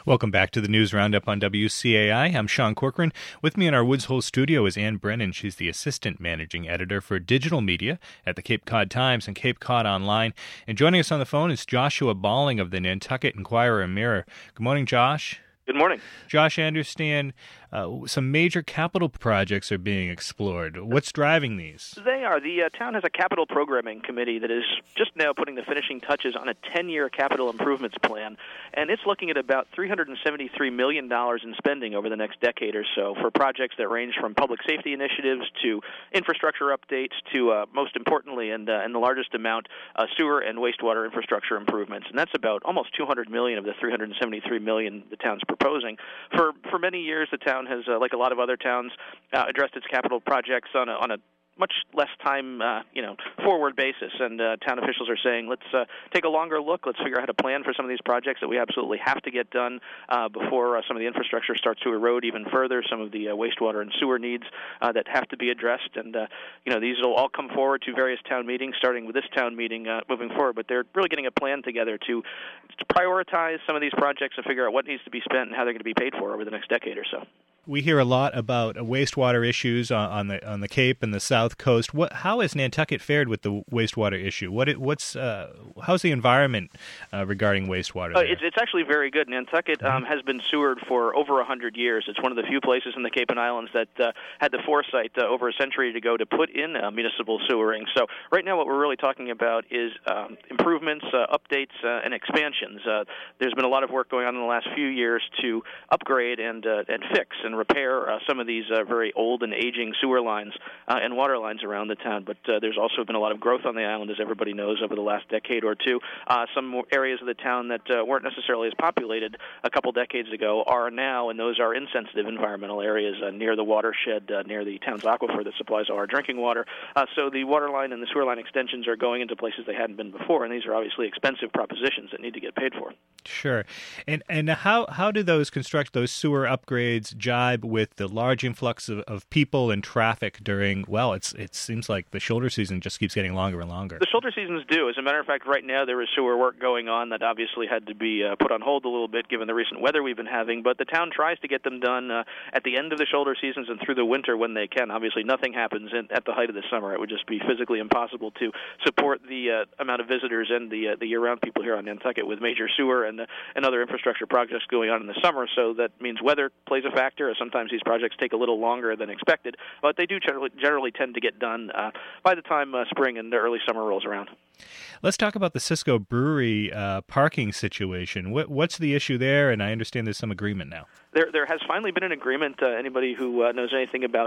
Welcome back to the News Roundup on WCAI. I'm Sean Corcoran. With me in our Woods Hole studio is Ann Brennan. She's the Assistant Managing Editor for Digital Media at the Cape Cod Times and Cape Cod Online. And joining us on the phone is Joshua Balling of the Nantucket Enquirer and Mirror. Good morning, Josh. Good morning. Josh, I understand some major capital projects are being explored. What's driving these? They are. The town has a capital programming committee that is just now putting the finishing touches on a 10-year capital improvements plan, and it's looking at about $373 million in spending over the next decade or so for projects that range from public safety initiatives to infrastructure updates to, most importantly, and the largest amount, sewer and wastewater infrastructure improvements. And that's about almost $200 million of the $373 million the town's proposing. For many years, the town has, like a lot of other towns, addressed its capital projects on a much less time, forward basis. And town officials are saying, let's take a longer look. Let's figure out how to plan for some of these projects that we absolutely have to get done before some of the infrastructure starts to erode even further, some of the wastewater and sewer needs that have to be addressed. And, these will all come forward to various town meetings, starting with this town meeting moving forward. But they're really getting a plan together to prioritize some of these projects and figure out what needs to be spent and how they're going to be paid for over the next decade or so. We hear a lot about wastewater issues on the Cape and the South Coast. How has Nantucket fared with the wastewater issue? How's the environment regarding wastewater? It's actually very good. Nantucket has been sewered for over 100 years. It's one of the few places in the Cape and Islands that had the foresight over a century ago to put in municipal sewering. So right now, what we're really talking about is improvements, updates, and expansions. There's been a lot of work going on in the last few years to upgrade and fix and repair some of these very old and aging sewer lines and water lines around the town. But there's also been a lot of growth on the island, as everybody knows, over the last decade or two. Some areas of the town that weren't necessarily as populated a couple decades ago are now, and those are insensitive environmental areas near the watershed, near the town's aquifer that supplies all our drinking water. So the water line and the sewer line extensions are going into places they hadn't been before, and these are obviously expensive propositions that need to get paid for. Sure. And how do those sewer upgrades jibe with the large influx of people and traffic during, it seems like the shoulder season just keeps getting longer and longer? The shoulder seasons do. As a matter of fact, right now there is sewer work going on that obviously had to be put on hold a little bit given the recent weather we've been having, but the town tries to get them done at the end of the shoulder seasons and through the winter when they can. Obviously nothing happens at the height of the summer. It would just be physically impossible to support the amount of visitors and the year-round people here on Nantucket with major sewer and other infrastructure projects going on in the summer. So that means weather plays a factor. Sometimes these projects take a little longer than expected, but they do generally tend to get done by the time spring and the early summer rolls around. Let's talk about the Cisco Brewery parking situation. What's the issue there? And I understand there's some agreement now. There has finally been an agreement. Anybody who knows anything about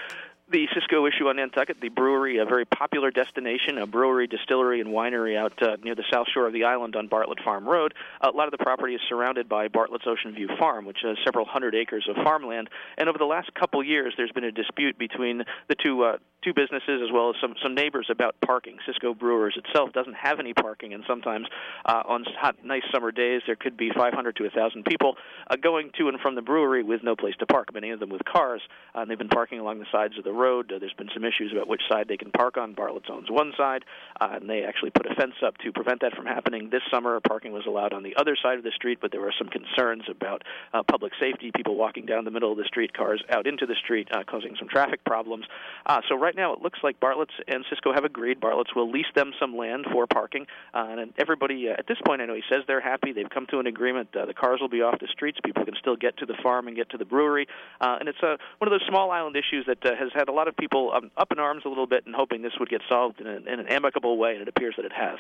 the Cisco issue on Nantucket, the brewery, a very popular destination, a brewery, distillery, and winery out near the south shore of the island on Bartlett Farm Road. A lot of the property is surrounded by Bartlett's Ocean View Farm, which has several hundred acres of farmland. And over the last couple years, there's been a dispute between the two businesses as well as some neighbors about parking. Cisco Brewers itself doesn't have any parking, and sometimes on hot, nice summer days, there could be 500 to 1,000 people going to and from the brewery with no place to park, many of them with cars. They've been parking along the sides of the road. There's been some issues about which side they can park on. Bartlett's owns one side, and they actually put a fence up to prevent that from happening. This summer, parking was allowed on the other side of the street, but there were some concerns about public safety, people walking down the middle of the street, cars out into the street, causing some traffic problems. So right now, it looks like Bartlett's and Cisco have agreed. Bartlett's will lease them some land for parking, and everybody at this point, I know he says they're happy. They've come to an agreement. The cars will be off the streets. People can still get to the farm and get to the brewery, and it's one of those small island issues that has had a lot of people up in arms a little bit and hoping this would get solved in an amicable way, and it appears that it has.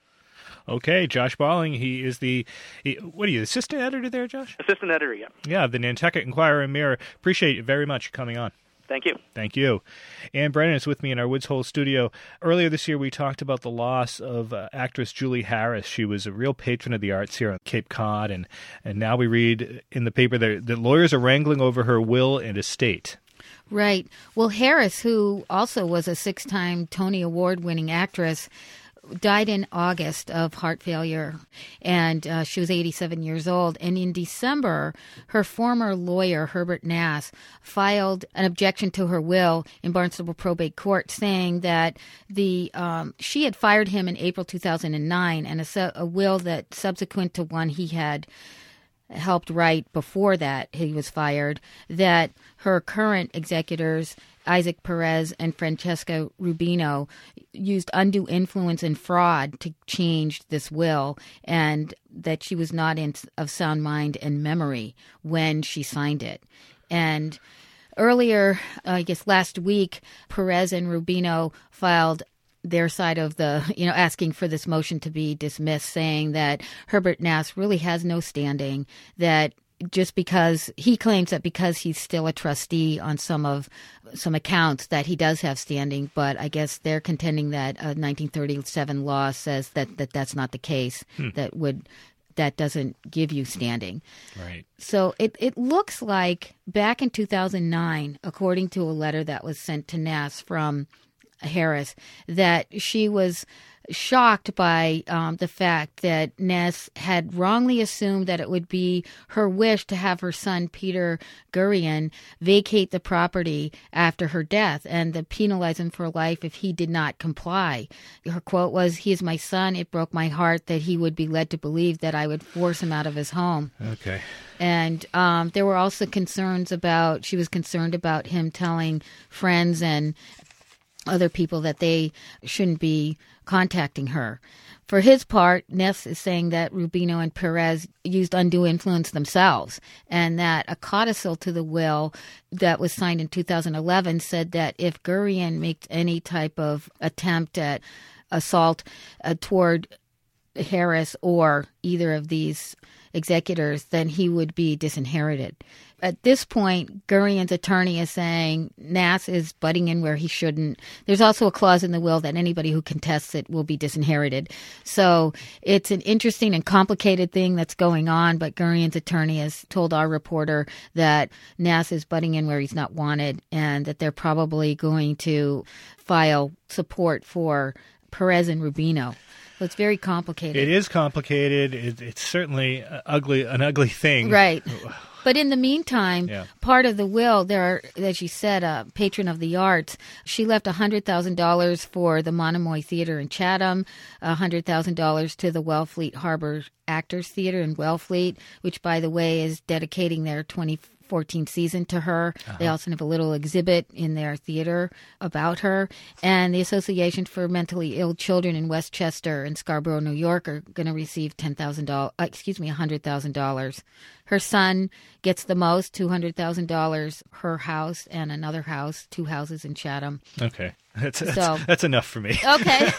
Okay, Josh Balling, he is the assistant editor there, Josh? Assistant editor, yeah. Yeah, the Nantucket Enquirer and Mirror. Appreciate you very much coming on. Thank you. Thank you. Ann Brennan is with me in our Woods Hole studio. Earlier this year, we talked about the loss of actress Julie Harris. She was a real patron of the arts here on Cape Cod, and now we read in the paper that lawyers are wrangling over her will and estate. Right. Well, Harris, who also was a 6-time Tony Award-winning actress, died in August of heart failure, and she was 87 years old. And in December, her former lawyer, Herbert Nass, filed an objection to her will in Barnstable Probate Court, saying that she had fired him in April 2009, and a will that subsequent to one he had helped write before that he was fired, that her current executors, Isaac Perez and Francesca Rubino, used undue influence and fraud to change this will, and that she was not of sound mind and memory when she signed it. And earlier, I guess last week, Perez and Rubino filed their side of the, asking for this motion to be dismissed, saying that Herbert Nass really has no standing, that just because he claims that because he's still a trustee on some accounts that he does have standing, but I guess they're contending that a 1937 law says that that's not the case, that doesn't give you standing. Right. So it looks like back in 2009, according to a letter that was sent to Nass from Harris, that she was shocked by the fact that Nass had wrongly assumed that it would be her wish to have her son, Peter Gurian, vacate the property after her death and to penalize him for life if he did not comply. Her quote was, "He is my son. It broke my heart that he would be led to believe that I would force him out of his home." Okay. And there were also she was concerned about him telling friends and other people that they shouldn't be contacting her. For his part, Ness is saying that Rubino and Perez used undue influence themselves, and that a codicil to the will that was signed in 2011 said that if Gurian makes any type of attempt at assault toward Harris or either of these executors, then he would be disinherited. At this point, Gurian's attorney is saying Nass is butting in where he shouldn't. There's also a clause in the will that anybody who contests it will be disinherited. So it's an interesting and complicated thing that's going on, but Gurian's attorney has told our reporter that Nass is butting in where he's not wanted and that they're probably going to file support for Perez and Rubino. So it's very complicated. It is complicated. It's certainly an ugly thing. Right. But in the meantime, part of the will, as you said, a patron of the arts, she left $100,000 for the Monomoy Theater in Chatham, $100,000 to the Wellfleet Harbor Actors Theater in Wellfleet, which, by the way, is dedicating their 2014 season to her. They also have a little exhibit in their theater about her. And the Association for Mentally Ill Children in Westchester and Scarborough, New York, are going to receive $100,000. Her son gets the most, $200,000, her house and another house, 2 houses in Chatham. Okay. That's enough for me. Okay.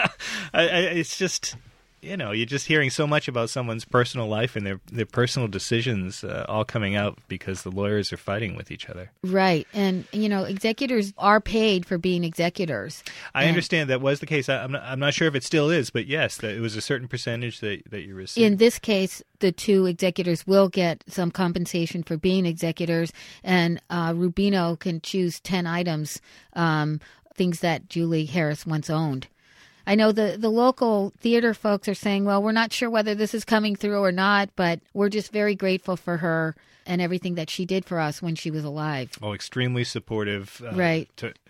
It's just, you're just hearing so much about someone's personal life and their personal decisions all coming out because the lawyers are fighting with each other. Right. And, executors are paid for being executors. I understand that was the case. I'm not sure if it still is, but yes, that it was a certain percentage that you received. In this case, the 2 executors will get some compensation for being executors, and Rubino can choose 10 items, things that Julie Harris once owned. I know the local theater folks are saying, well, we're not sure whether this is coming through or not, but we're just very grateful for her and everything that she did for us when she was alive. Oh, extremely supportive. Right.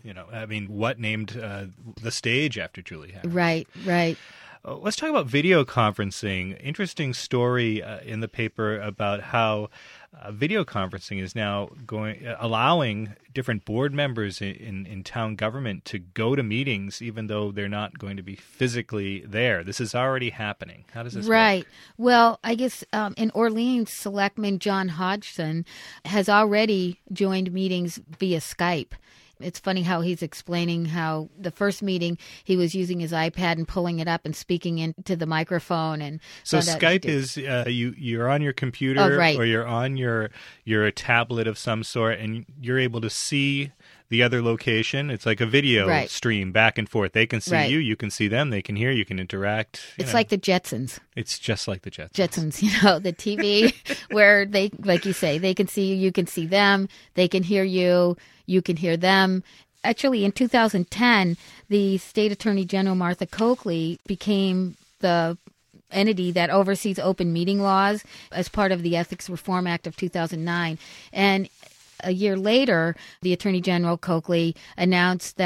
What named the stage after Julie Harris? Right. Let's talk about video conferencing. Interesting story in the paper about how video conferencing is now allowing different board members in town government to go to meetings even though they're not going to be physically there. This is already happening. How does this work? Well, I guess in Orleans, Selectman John Hodgson has already joined meetings via Skype. It's funny how he's explaining how the first meeting he was using his iPad and pulling it up and speaking into the microphone. And so Skype is you're on your computer or you're on your tablet of some sort, and you're able to see the other location. It's like a video stream back and forth. They can see you, you can see them, they can hear, you can interact. It's like the Jetsons. It's just like the Jetsons. The TV where they, like you say, they can see you can see them, they can hear you, you can hear them. Actually, in 2010, the State Attorney General Martha Coakley became the entity that oversees open meeting laws as part of the Ethics Reform Act of 2009. And a year later, the Attorney General Coakley announced that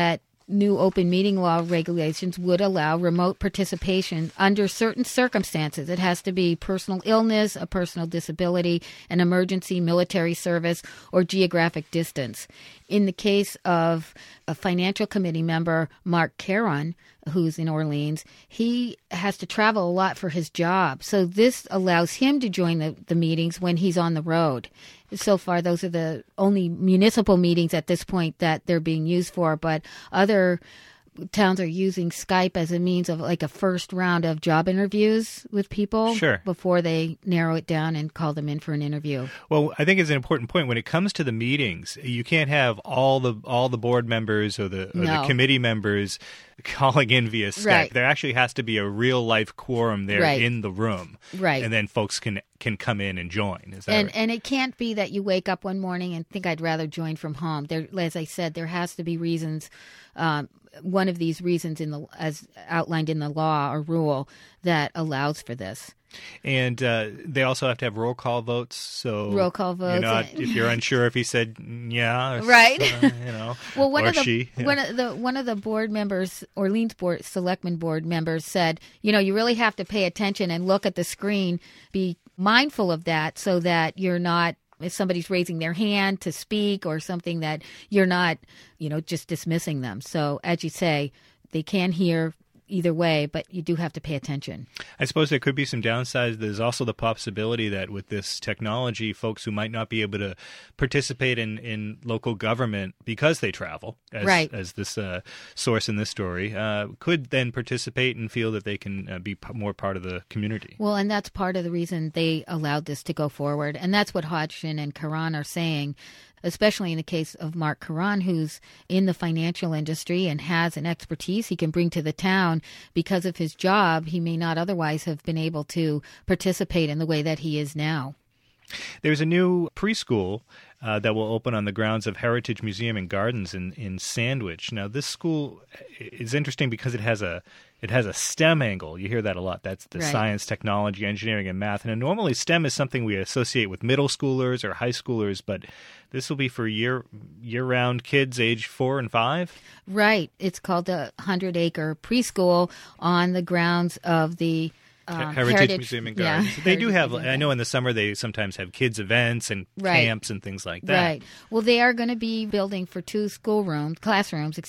new open meeting law regulations would allow remote participation under certain circumstances. It has to be personal illness, a personal disability, an emergency, military service, or geographic distance. In the case of a financial committee member, Mark Caron, who's in Orleans, he has to travel a lot for his job. So this allows him to join the meetings when he's on the road. So far, those are the only municipal meetings at this point that they're being used for, but other towns are using Skype as a means of like a first round of job interviews with people before they narrow it down and call them in for an interview. Well, I think it's an important point. When it comes to the meetings, you can't have all the board members or the committee members calling in via Skype. Right. There actually has to be a real life quorum there in the room. Right. And then folks can come in and join. Is that right? And it can't be that you wake up one morning and think I'd rather join from home. There, as I said, there has to be reasons. One of these reasons as outlined in the law or rule that allows for this. And they also have to have roll call votes. So roll call votes. If you're unsure if he said yeah, right. Well, one of the board members, Orleans Selectmen board members, said, you really have to pay attention and look at the screen, be mindful of that, so that you're not. If somebody's raising their hand to speak or something, that you're not, just dismissing them. So as you say, they can hear either way, but you do have to pay attention. I suppose there could be some downsides. There's also the possibility that with this technology, folks who might not be able to participate in local government because they travel, as this source in this story, could then participate and feel that they can be more part of the community. Well, and that's part of the reason they allowed this to go forward. And that's what Hodgson and Caron are saying, especially in the case of Mark Caron, who's in the financial industry and has an expertise he can bring to the town. Because of his job, he may not otherwise have been able to participate in the way that he is now. There's a new preschool that will open on the grounds of Heritage Museum and Gardens in Sandwich. Now, this school is interesting because it has a STEM angle. You hear that a lot. That's the science, technology, engineering, and math. And normally STEM is something we associate with middle schoolers or high schoolers, but this will be for year-round kids age 4 and 5? Right. It's called the 100-acre preschool on the grounds of the Heritage Museum and Gardens. They do have, I know in the summer they sometimes have kids events and camps and things like that. Right. Well, they are going to be building for 2 classrooms,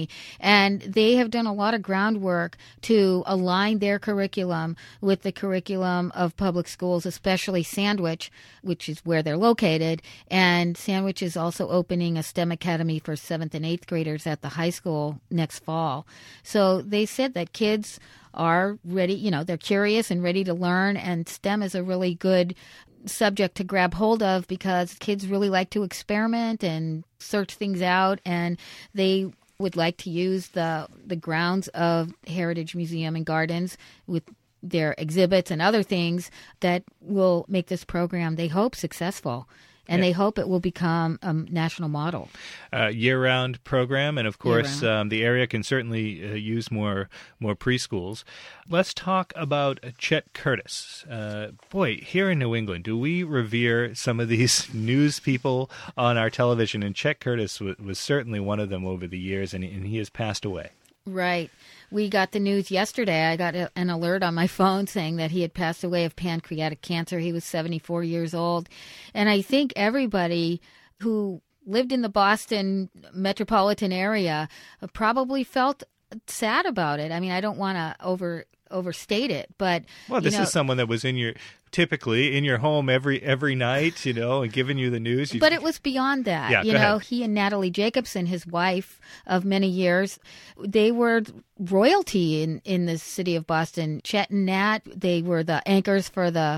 and they have done a lot of groundwork to align their curriculum with the curriculum of public schools, especially Sandwich, which is where they're located. And Sandwich is also opening a STEM academy for 7th and 8th graders at the high school next fall. So they said that kids are ready, they're curious and ready to learn, and STEM is a really good subject to grab hold of because kids really like to experiment and search things out, and they would like to use the grounds of Heritage Museum and Gardens with their exhibits and other things that will make this program, they hope, successful. And they hope it will become a national model. Year-round program, and of course, the area can certainly use more preschools. Let's talk about Chet Curtis. Boy, here in New England, do we revere some of these news people on our television? And Chet Curtis was certainly one of them over the years, and he has passed away. Right. We got the news yesterday. I got an alert on my phone saying that he had passed away of pancreatic cancer. He was 74 years old. And I think everybody who lived in the Boston metropolitan area probably felt sad about it. I mean, I don't want to overstate it, but this is someone that was typically in your home every night, and giving you the news. But it was beyond that. Yeah, he and Natalie Jacobson, his wife of many years, they were royalty in the city of Boston. Chet and Nat, they were the anchors for the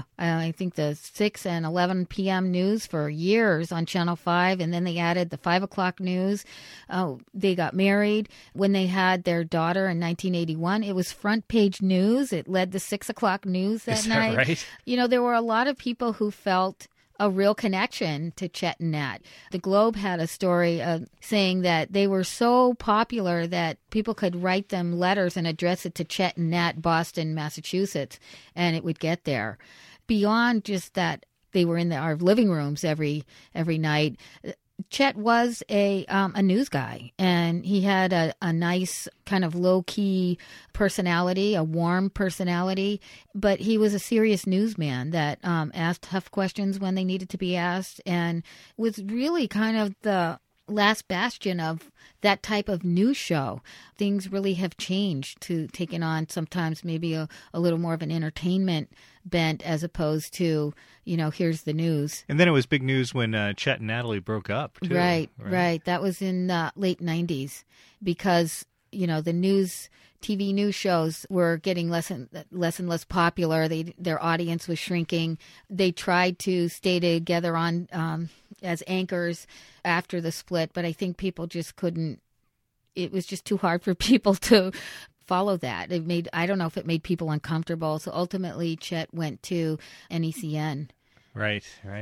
6 and 11 p.m. news for years on Channel 5, and then they added the 5 o'clock news. They got married. When they had their daughter in 1981, it was front page news. It led the 6 o'clock news that night. Right? There were a lot of people who felt a real connection to Chet and Nat. The Globe had a story saying that they were so popular that people could write them letters and address it to Chet and Nat, Boston, Massachusetts, and it would get there. Beyond just that, they were in our living rooms every night. Chet was a news guy, and he had a nice kind of low-key personality, a warm personality, but he was a serious newsman that asked tough questions when they needed to be asked, and was really kind of the last bastion of that type of news show. Things really have changed to taking on sometimes maybe a little more of an entertainment bent as opposed to, here's the news. And then it was big news when Chet and Natalie broke up, too. Right. That was in the late 90s because, the TV news shows were getting less and less popular. Their audience was shrinking. They tried to stay together on as anchors after the split, but I think people just couldn't. It was just too hard for people to follow that. I don't know if it made people uncomfortable. So ultimately, Chet went to NECN. Right.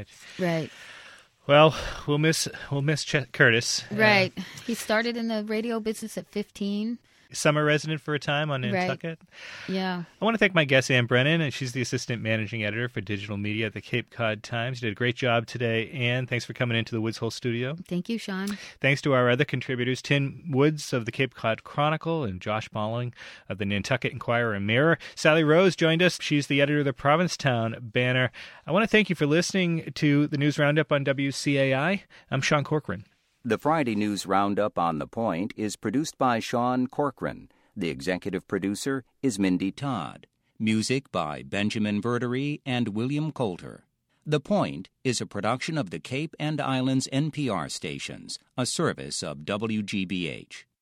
Well, we'll miss Chet Curtis. Right. He started in the radio business at 15. Summer resident for a time on Nantucket. Right. Yeah. I want to thank my guest, Ann Brennan, and she's the assistant managing editor for digital media at the Cape Cod Times. You did a great job today, Ann. Thanks for coming into the Woods Hole studio. Thank you, Sean. Thanks to our other contributors, Tim Woods of the Cape Cod Chronicle and Josh Balling of the Nantucket Enquirer and Mirror. Sally Rose joined us. She's the editor of the Provincetown Banner. I want to thank you for listening to the News Roundup on WCAI. I'm Sean Corcoran. The Friday News Roundup on The Point is produced by Sean Corcoran. The executive producer is Mindy Todd. Music by Benjamin Verdery and William Coulter. The Point is a production of the Cape and Islands NPR stations, a service of WGBH.